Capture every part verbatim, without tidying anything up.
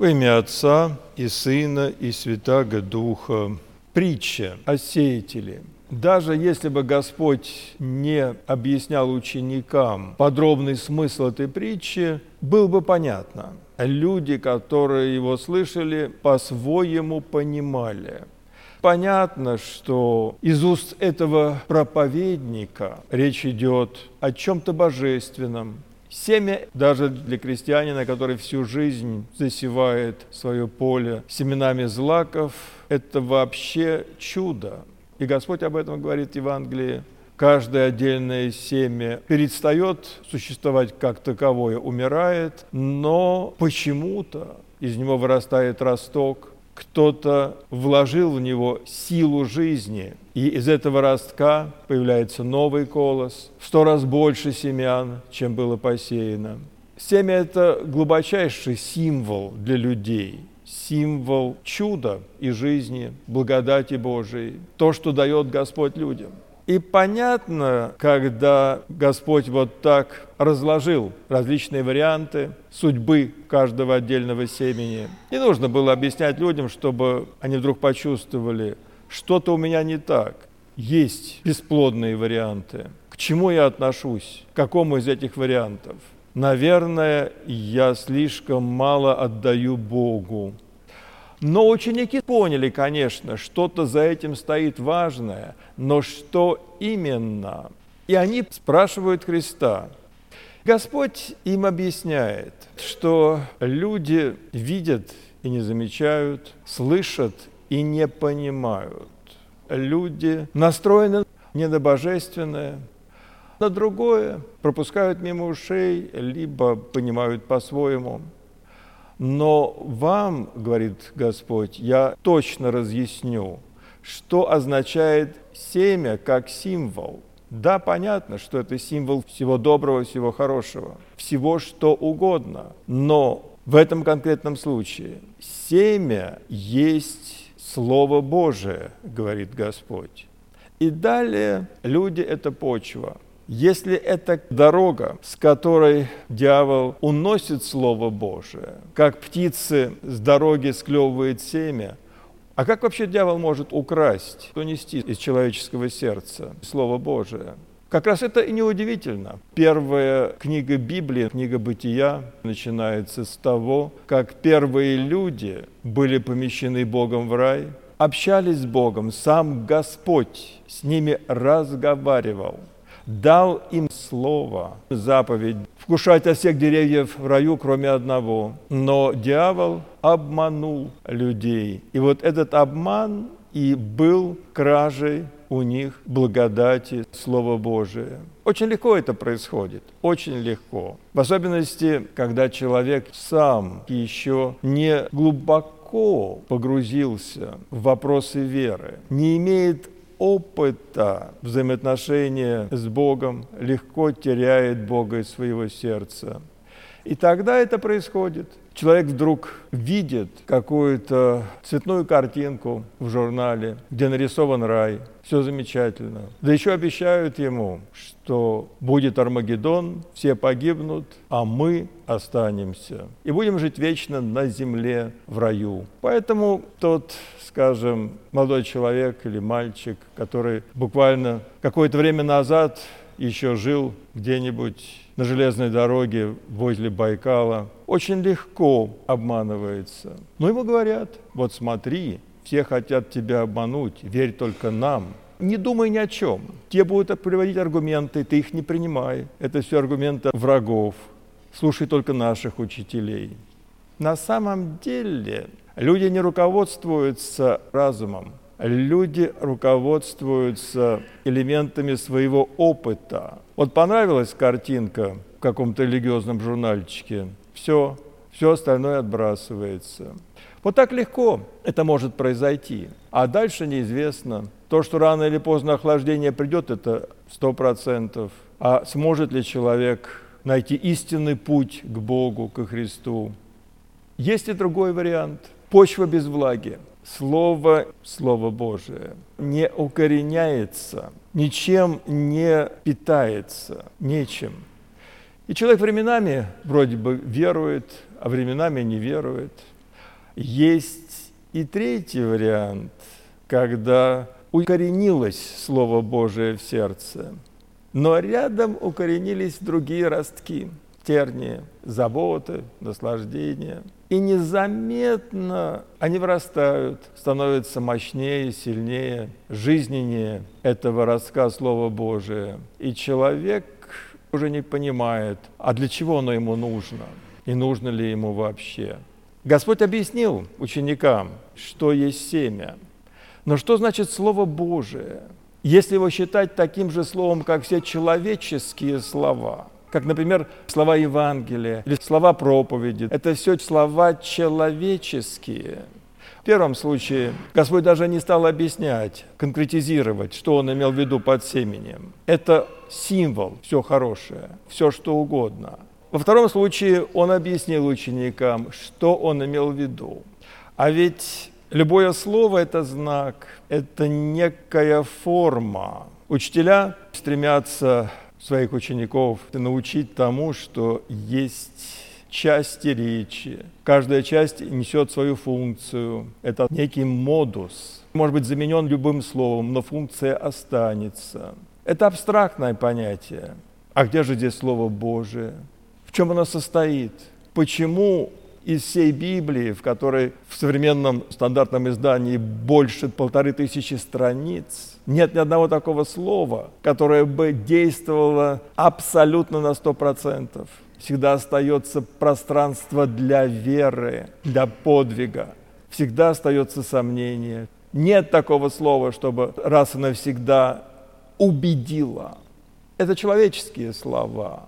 Во имя Отца и Сына и Святаго Духа. Притча о сеятеле. Даже если бы Господь не объяснял ученикам подробный смысл этой притчи, было бы понятно. Люди, которые его слышали, по-своему понимали. Понятно, что из уст этого проповедника речь идет о чем-то божественном. Семя даже для крестьянина, который всю жизнь засевает свое поле семенами злаков, это вообще чудо. И Господь об этом говорит в Евангелии. Каждое отдельное семя перестает существовать как таковое, умирает, но почему-то из него вырастает росток. Кто-то вложил в него силу жизни, и из этого ростка появляется новый колос, в сто раз больше семян, чем было посеяно. Семя – это глубочайший символ для людей, символ чуда и жизни, благодати Божией, то, что дает Господь людям. И понятно, когда Господь вот так разложил различные варианты судьбы каждого отдельного семени. Не нужно было объяснять людям, чтобы они вдруг почувствовали, что-то у меня не так. Есть бесплодные варианты. К чему я отношусь? К какому из этих вариантов? Наверное, я слишком мало отдаю Богу. Но ученики поняли, конечно, что-то за этим стоит важное, но что именно? И они спрашивают Христа. Господь им объясняет, что люди видят и не замечают, слышат и не понимают. Люди настроены не на божественное, на другое, пропускают мимо ушей, либо понимают по-своему. Но вам, говорит Господь, я точно разъясню, что означает семя как символ. Да, понятно, что это символ всего доброго, всего хорошего, всего что угодно. Но в этом конкретном случае семя есть Слово Божие, говорит Господь. И далее люди – это почва. Если это дорога, с которой дьявол уносит Слово Божие, как птицы с дороги склевывает семя, а как вообще дьявол может украсть, унести из человеческого сердца Слово Божие? Как раз это и неудивительно. Первая книга Библии, книга Бытия, начинается с того, как первые люди были помещены Богом в рай, общались с Богом, сам Господь с ними разговаривал. Дал им слово, заповедь, вкушать от всех деревьев в раю, кроме одного. Но дьявол обманул людей. И вот этот обман и был кражей у них благодати Слова Божия. Очень легко это происходит, очень легко. В особенности, когда человек сам еще не глубоко погрузился в вопросы веры, не имеет опыта взаимоотношения с Богом, легко теряет Бога из своего сердца. И тогда это происходит. Человек вдруг видит какую-то цветную картинку в журнале, где нарисован рай. Все замечательно. Да еще обещают ему, что будет Армагеддон, все погибнут, а мы останемся. И будем жить вечно на земле в раю. Поэтому тот, скажем, молодой человек или мальчик, который буквально какое-то время назад еще жил где-нибудь на железной дороге возле Байкала, очень легко обманывается. Но ему говорят: вот смотри, все хотят тебя обмануть, верь только нам. Не думай ни о чем. Те будут приводить аргументы, ты их не принимай. Это все аргументы врагов. Слушай только наших учителей. На самом деле люди не руководствуются разумом. Люди руководствуются элементами своего опыта. Вот понравилась картинка в каком-то религиозном журнальчике, все, все остальное отбрасывается. Вот так легко это может произойти. А дальше неизвестно. То, что рано или поздно охлаждение придет, это сто процентов. А сможет ли человек найти истинный путь к Богу, ко Христу? Есть и другой вариант. Почва без влаги. Слово, Слово Божие не укореняется, ничем не питается, нечем. И человек временами вроде бы верует, а временами не верует. Есть и третий вариант, когда укоренилось Слово Божие в сердце, но рядом укоренились другие ростки, тернии, заботы, наслаждения. И незаметно они вырастают, становятся мощнее, сильнее, жизненнее этого ростка Слова Божия. И человек уже не понимает, а для чего оно ему нужно, и нужно ли ему вообще. Господь объяснил ученикам, что есть семя. Но что значит Слово Божие? Если его считать таким же словом, как все человеческие слова, как, например, слова Евангелия или слова проповеди, это все слова человеческие. В первом случае Господь даже не стал объяснять, конкретизировать, что Он имел в виду под семенем. Это символ, все хорошее, все что угодно. Во втором случае Он объяснил ученикам, что Он имел в виду. А ведь любое слово – это знак, это некая форма. Учителя стремятся своих учеников научить тому, что есть части речи. Каждая часть несет свою функцию. Это некий модус. Может быть заменен любым словом, но функция останется. Это абстрактное понятие. А где же здесь Слово Божие? В чем оно состоит? Почему из всей Библии, в которой в современном стандартном издании больше полторы тысячи страниц, нет ни одного такого слова, которое бы действовало абсолютно на сто процентов? Всегда остается пространство для веры, для подвига. Всегда остается сомнение. Нет такого слова, чтобы раз и навсегда убедило. Это человеческие слова.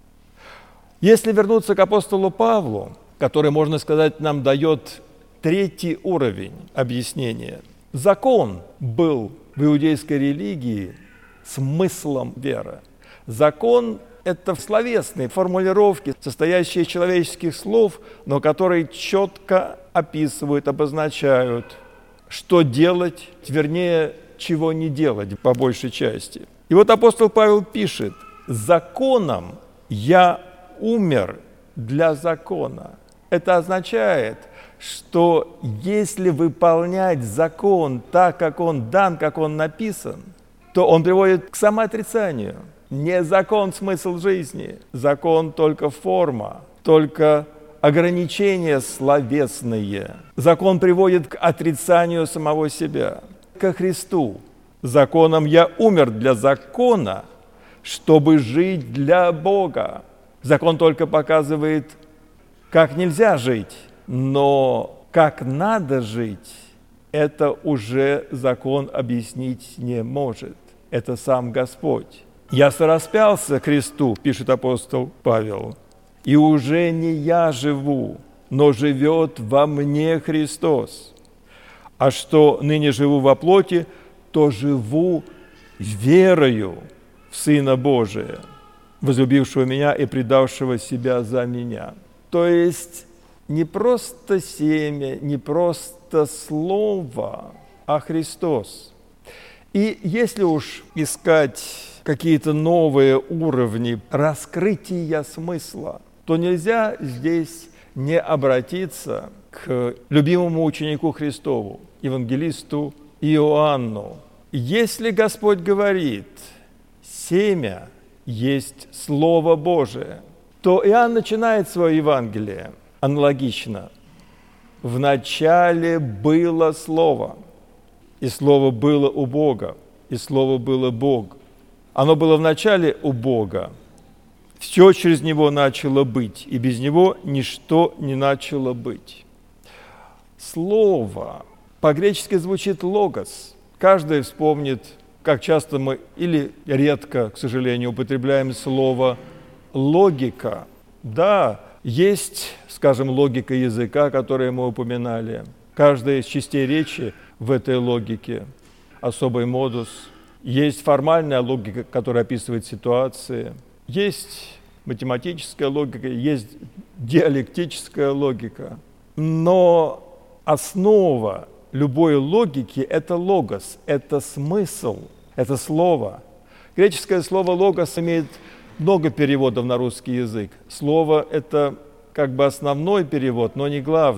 Если вернуться к апостолу Павлу, который, можно сказать, нам дает третий уровень объяснения. Закон был в иудейской религии смыслом веры. Закон – это словесные формулировки, состоящие из человеческих слов, но которые четко описывают, обозначают, что делать, вернее, чего не делать по большей части. И вот апостол Павел пишет: «Законом я умер для закона». Это означает, что если выполнять закон так, как он дан, как он написан, то он приводит к самоотрицанию. Не закон – смысл жизни, закон – только форма, только ограничения словесные. Закон приводит к отрицанию самого себя, ко Христу. Законом я умер для закона, чтобы жить для Бога. Закон только показывает, как нельзя жить, но как надо жить, это уже закон объяснить не может. Это сам Господь. «Я сораспялся Христу», пишет апостол Павел, «и уже не я живу, но живет во мне Христос. А что ныне живу во плоти, то живу верою в Сына Божия, возлюбившего меня и предавшего себя за меня». То есть не просто семя, не просто слово, а Христос. И если уж искать какие-то новые уровни раскрытия смысла, то нельзя здесь не обратиться к любимому ученику Христову, евангелисту Иоанну. Если Господь говорит: «Семя есть Слово Божие», то Иоанн начинает свое Евангелие аналогично. «В начале было Слово, и Слово было у Бога, и Слово было Бог. Оно было в начале у Бога. Все через Него начало быть, и без Него ничто не начало быть». Слово по-гречески звучит «логос». Каждый вспомнит, как часто мы или редко, к сожалению, употребляем слово «логика». Да, есть, скажем, логика языка, которую мы упоминали. Каждая из частей речи в этой логике особый модус. Есть формальная логика, которая описывает ситуации. Есть математическая логика, есть диалектическая логика. Но основа любой логики – это логос, это смысл, это слово. Греческое слово «логос» имеет много переводов на русский язык. Слово – это как бы основной перевод, но не главный.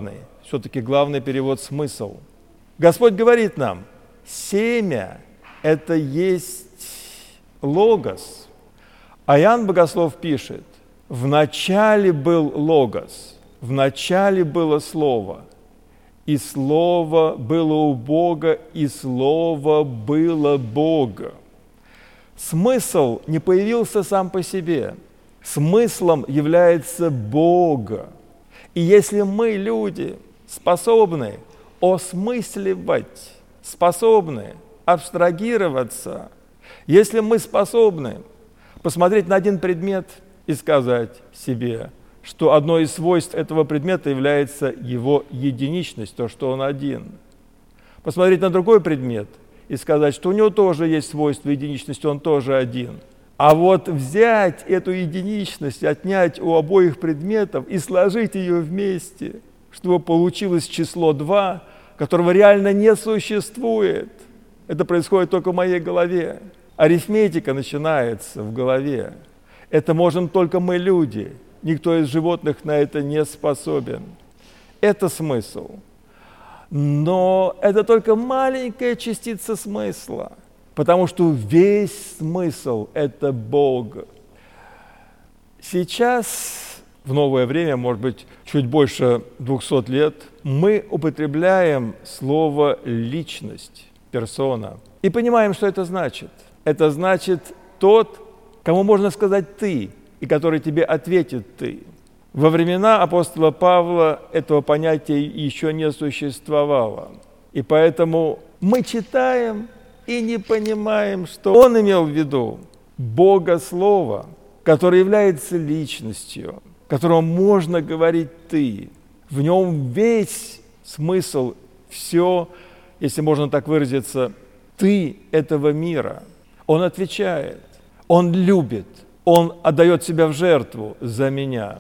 все-таки главный перевод «смысл». Господь говорит нам, семя – это есть логос. А Иоанн Богослов пишет, в начале был логос, в начале было слово, и слово было у Бога, и слово было Бога. Смысл не появился сам по себе. Смыслом является Бога. И если мы, люди, способны осмысливать, способны абстрагироваться, если мы способны посмотреть на один предмет и сказать себе, что одно из свойств этого предмета является его единичность, то, что он один. Посмотреть на другой предмет и сказать, что у него тоже есть свойство единичности, он тоже один. А вот взять эту единичность, отнять у обоих предметов и сложить ее вместе, чтобы получилось число два, которого реально не существует. Это происходит только в моей голове. Арифметика начинается в голове. Это можем только мы, люди. Никто из животных на это не способен. Это смысл. Но это только маленькая частица смысла, потому что весь смысл – это Бог. Сейчас, в новое время, может быть, чуть больше двухсот лет, мы употребляем слово «личность», «персона», и понимаем, что это значит. Это значит тот, кому можно сказать «ты», и который тебе ответит «ты». Во времена апостола Павла этого понятия еще не существовало. И поэтому мы читаем и не понимаем, что он имел в виду. Бога Слова, который является личностью, которому можно говорить «ты». В нем весь смысл, все, если можно так выразиться, «ты» этого мира. Он отвечает, он любит, он отдает себя в жертву за меня.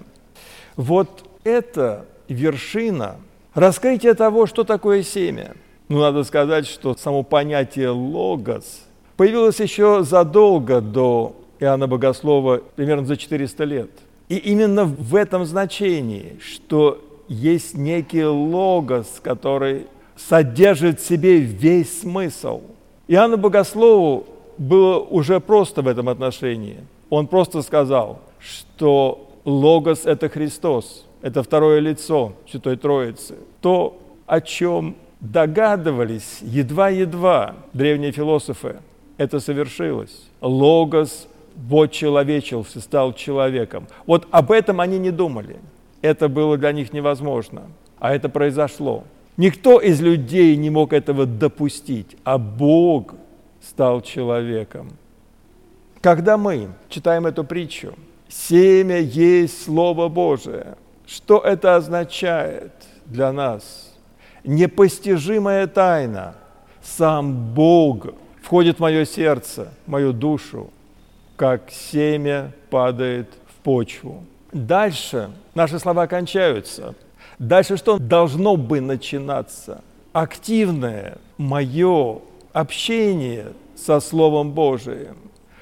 Вот это вершина раскрытия того, что такое семя. Ну, надо сказать, что само понятие «логос» появилось еще задолго до Иоанна Богослова, примерно за четыреста лет. И именно в этом значении, что есть некий логос, который содержит в себе весь смысл. Иоанну Богослову было уже просто в этом отношении. Он просто сказал, что логос – это Христос, это второе лицо Святой Троицы. То, о чем догадывались едва-едва древние философы, это совершилось. Логос вочеловечился, стал человеком. Вот об этом они не думали. Это было для них невозможно. А это произошло. Никто из людей не мог этого допустить, а Бог стал человеком. Когда мы читаем эту притчу, семя есть Слово Божие. Что это означает для нас? Непостижимая тайна. Сам Бог входит в мое сердце, в мою душу, как семя падает в почву. Дальше наши слова кончаются. Дальше что должно бы начинаться? Активное мое общение со Словом Божиим.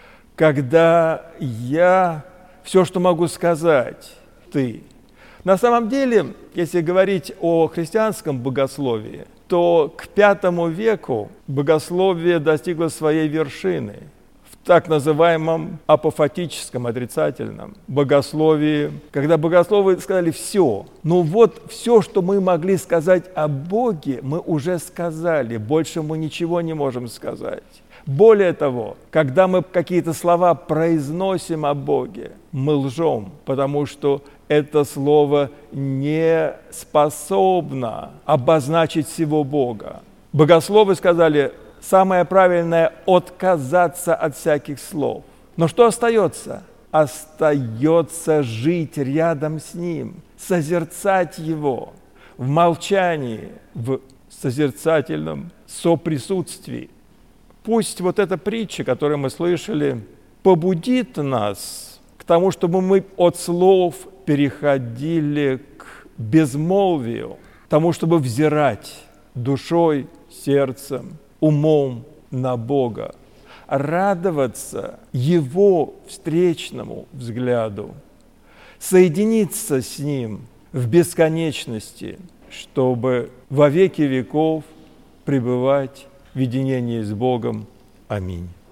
Когда я все, что могу сказать, ты. На самом деле, если говорить о христианском богословии, то к пятому веку богословие достигло своей вершины в так называемом апофатическом, отрицательном богословии, когда богословы сказали все. Ну вот все, что мы могли сказать о Боге, мы уже сказали, больше мы ничего не можем сказать. Более того, когда мы какие-то слова произносим о Боге, мы лжем, потому что это слово не способно обозначить всего Бога. Богословы сказали, самое правильное – отказаться от всяких слов. Но что остается? Остается жить рядом с Ним, созерцать Его в молчании, в созерцательном соприсутствии. Пусть вот эта притча, которую мы слышали, побудит нас к тому, чтобы мы от слов переходили к безмолвию, к тому, чтобы взирать душой, сердцем, умом на Бога, радоваться Его встречному взгляду, соединиться с Ним в бесконечности, чтобы во веки веков пребывать в единении с Богом. Аминь.